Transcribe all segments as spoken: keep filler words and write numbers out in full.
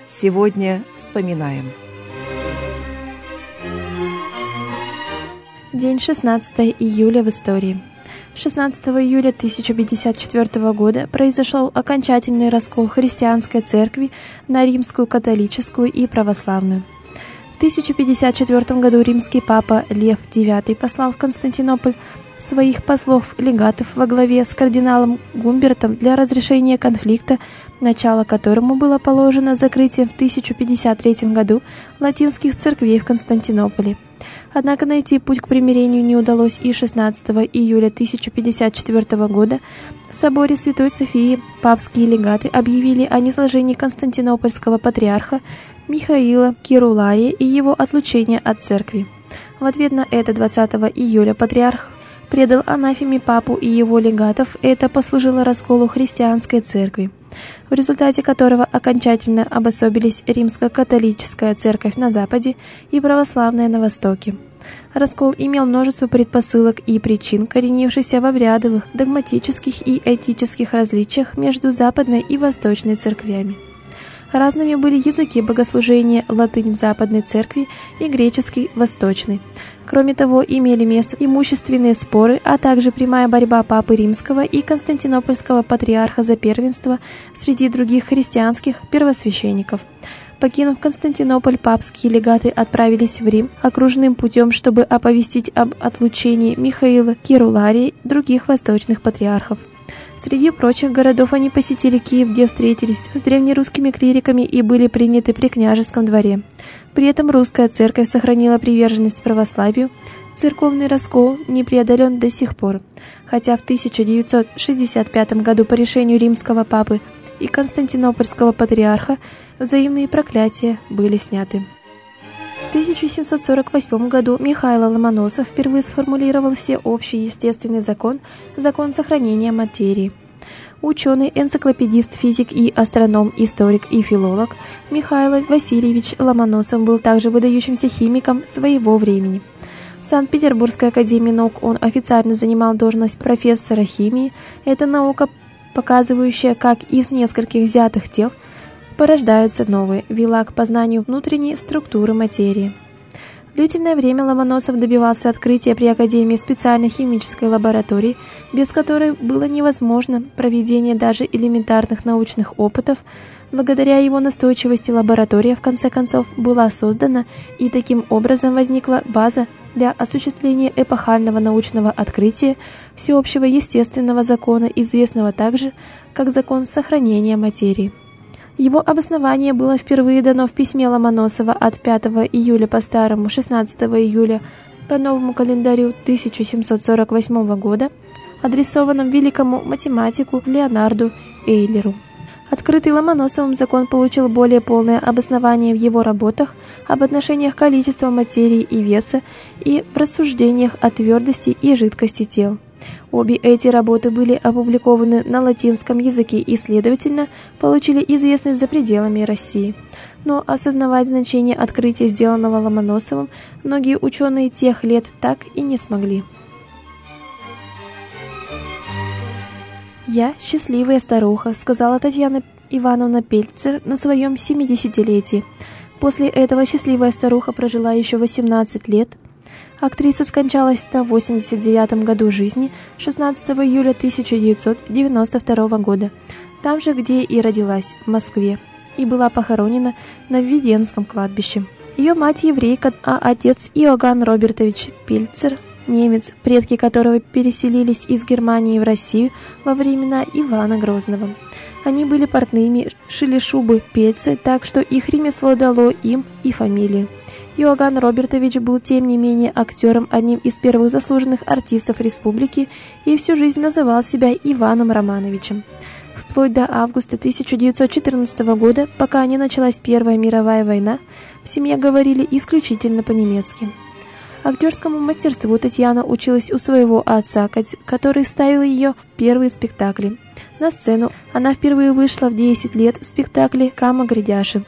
Сегодня вспоминаем. День шестнадцатое июля в истории. шестнадцатого июля тысяча пятьдесят четвёртого года произошел окончательный раскол христианской церкви на римскую католическую и православную. В тысяча пятьдесят четвёртом году римский папа Лев девятый послал в Константинополь своих послов-легатов во главе с кардиналом Гумбертом для разрешения конфликта, начало которому было положено закрытием в тысяча пятьдесят третьем году латинских церквей в Константинополе. Однако найти путь к примирению не удалось, и шестнадцатого июля тысяча пятьдесят четвёртого года в соборе Святой Софии папские легаты объявили о низложении константинопольского патриарха Михаила Кирулария и его отлучении от церкви. В ответ на это двадцатого июля патриарх предал анафеме папу и его легатов. Это послужило расколу христианской церкви, в результате которого окончательно обособились римско-католическая церковь на Западе и православная на Востоке. Раскол имел множество предпосылок и причин, коренившихся в обрядовых, догматических и этических различиях между Западной и Восточной церквями. Разными были языки богослужения: латынь в Западной церкви и греческий в Восточной. Кроме того, имели место имущественные споры, а также прямая борьба Папы Римского и Константинопольского патриарха за первенство среди других христианских первосвященников. Покинув Константинополь, папские легаты отправились в Рим окружным путем, чтобы оповестить об отлучении Михаила Кирулария и других восточных патриархов. Среди прочих городов они посетили Киев, где встретились с древнерусскими клириками и были приняты при княжеском дворе. При этом русская церковь сохранила приверженность православию. Церковный раскол не преодолен до сих пор, хотя в тысяча девятьсот шестьдесят пятом году по решению римского папы и константинопольского патриарха взаимные проклятия были сняты. В тысяча семьсот сорок восьмом году Михаил Ломоносов впервые сформулировал всеобщий естественный закон – закон сохранения материи. Ученый, энциклопедист, физик и астроном, историк и филолог Михаил Васильевич Ломоносов был также выдающимся химиком своего времени. В Санкт-Петербургской академии наук он официально занимал должность профессора химии. Это наука, показывающая, как из нескольких взятых тел порождаются новые, вела к познанию внутренней структуры материи. Длительное время Ломоносов добивался открытия при Академии специальной химической лаборатории, без которой было невозможно проведение даже элементарных научных опытов. Благодаря его настойчивости лаборатория в конце концов была создана, и таким образом возникла база для осуществления эпохального научного открытия всеобщего естественного закона, известного также как закон сохранения материи. Его обоснование было впервые дано в письме Ломоносова от пятого июля по старому, шестнадцатого июля по новому календарю тысяча семьсот сорок восьмого года, адресованном великому математику Леонарду Эйлеру. Открытый Ломоносовым закон получил более полное обоснование в его работах об отношениях количества материи и веса и в рассуждениях о твердости и жидкости тел. Обе эти работы были опубликованы на латинском языке и, следовательно, получили известность за пределами России. Но осознавать значение открытия, сделанного Ломоносовым, многие ученые тех лет так и не смогли. «Я счастливая старуха», — сказала Татьяна Ивановна Пельцер на своем семидесятилетии. После этого счастливая старуха прожила еще восемнадцать лет. Актриса скончалась на восемьдесят девятом году жизни, шестнадцатого июля тысяча девятьсот девяносто второго года, там же, где и родилась, в Москве, и была похоронена на Введенском кладбище. Ее мать еврейка, а отец Иоганн Робертович Пельцер, немец, предки которого переселились из Германии в Россию во времена Ивана Грозного. Они были портными, шили шубы Пельцы, так что их ремесло дало им и фамилию. Иоганн Робертович был, тем не менее, актером, одним из первых заслуженных артистов республики, и всю жизнь называл себя Иваном Романовичем. Вплоть до августа тысяча девятьсот четырнадцатого года, пока не началась Первая мировая война, в семье говорили исключительно по-немецки. Актерскому мастерству Татьяна училась у своего отца, который ставил ее первые спектакли. На сцену она впервые вышла в десять лет в спектакле «Кама Гридяши».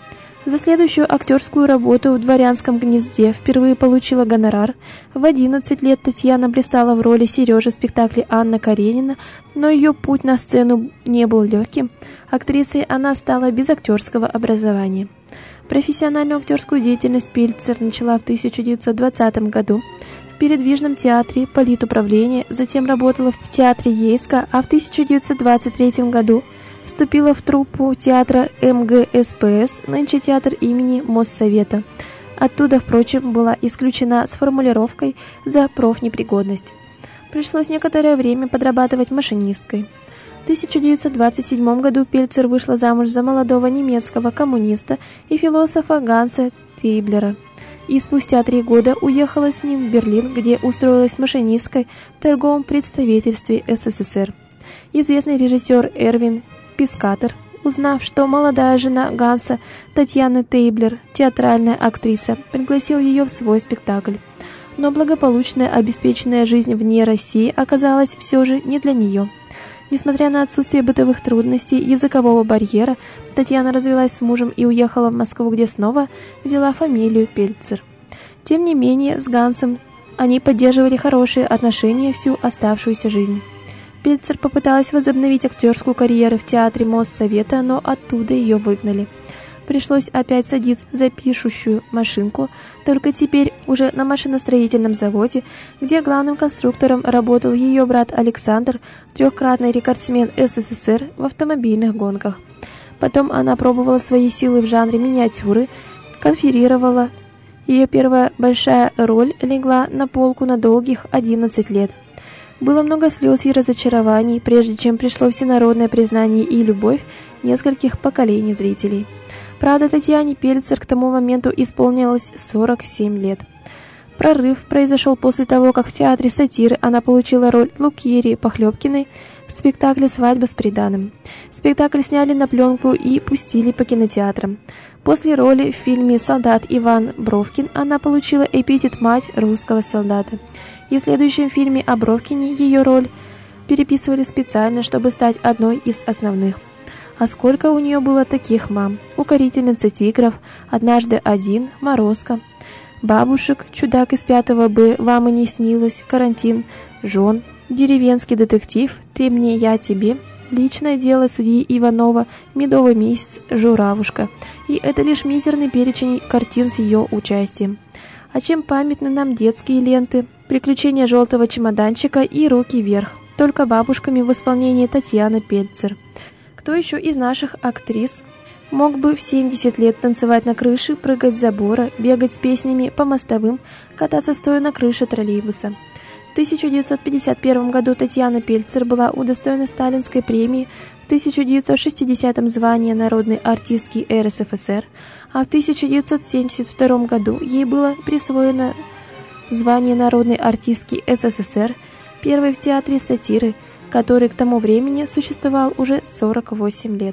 За следующую актерскую работу в «Дворянском гнезде» впервые получила гонорар. В одиннадцать лет Татьяна блистала в роли Сережи в спектакле «Анна Каренина», но ее путь на сцену не был легким. Актрисой она стала без актерского образования. Профессиональную актерскую деятельность Пельцер начала в тысяча девятьсот двадцатом году в передвижном театре политуправления, затем работала в театре Ейска, а в тысяча девятьсот двадцать третьем году вступила в труппу театра эм гэ эс пэ эс, нынче театр имени Моссовета. Оттуда, впрочем, была исключена с формулировкой «за профнепригодность». Пришлось некоторое время подрабатывать машинисткой. В тысяча девятьсот двадцать седьмом году Пельцер вышла замуж за молодого немецкого коммуниста и философа Ганса Тейблера. И спустя три года уехала с ним в Берлин, где устроилась машинисткой в торговом представительстве эс эс эс эр. Известный режиссер Эрвин Пискатер, узнав, что молодая жена Ганса, Татьяна Тейблер, театральная актриса, пригласил ее в свой спектакль. Но благополучная, обеспеченная жизнь вне России оказалась все же не для нее. Несмотря на отсутствие бытовых трудностей, языкового барьера, Татьяна развелась с мужем и уехала в Москву, где снова взяла фамилию Пельцер. Тем не менее, с Гансом они поддерживали хорошие отношения всю оставшуюся жизнь. Пельцер попыталась возобновить актерскую карьеру в театре Моссовета, но оттуда ее выгнали. Пришлось опять садиться за пишущую машинку, только теперь уже на машиностроительном заводе, где главным конструктором работал ее брат Александр, трехкратный рекордсмен эс эс эс эр в автомобильных гонках. Потом она пробовала свои силы в жанре миниатюры, конферировала. Ее первая большая роль легла на полку на долгих одиннадцать лет. Было много слез и разочарований, прежде чем пришло всенародное признание и любовь нескольких поколений зрителей. Правда, Татьяне Пельцер к тому моменту исполнилось сорок семь лет. Прорыв произошел после того, как в театре сатиры она получила роль Лукерии Похлебкиной в спектакле «Свадьба с приданым». Спектакль сняли на пленку и пустили по кинотеатрам. После роли в фильме «Солдат Иван Бровкин» она получила эпитет «Мать русского солдата». И в следующем фильме о Бровкине ее роль переписывали специально, чтобы стать одной из основных. А сколько у нее было таких мам: «Укорительница тигров», «Однажды один», «Морозко», «Бабушек», «Чудак из пятого Б», «Вам и не снилось», «Карантин», «Жен», «Деревенский детектив», «Ты мне, я тебе», «Личное дело судьи Иванова», «Медовый месяц», «Журавушка». И это лишь мизерный перечень картин с ее участием. А чем памятны нам детские ленты «Приключения желтого чемоданчика» и «Руки вверх», только бабушками в исполнении Татьяны Пельцер. Кто еще из наших актрис мог бы в семьдесят лет танцевать на крыше, прыгать с забора, бегать с песнями по мостовым, кататься стоя на крыше троллейбуса? В тысяча девятьсот пятьдесят первом году Татьяна Пельцер была удостоена Сталинской премии, в тысяча девятьсот шестидесятом звания народной артистки эр эс эф эс эр, а в тысяча девятьсот семьдесят втором году ей было присвоено звание народной артистки эс эс эс эр, первой в театре сатиры, который к тому времени существовал уже сорок восемь лет.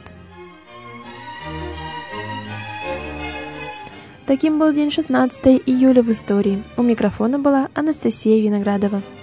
Таким был день шестнадцатого июля в истории. У микрофона была Анастасия Виноградова.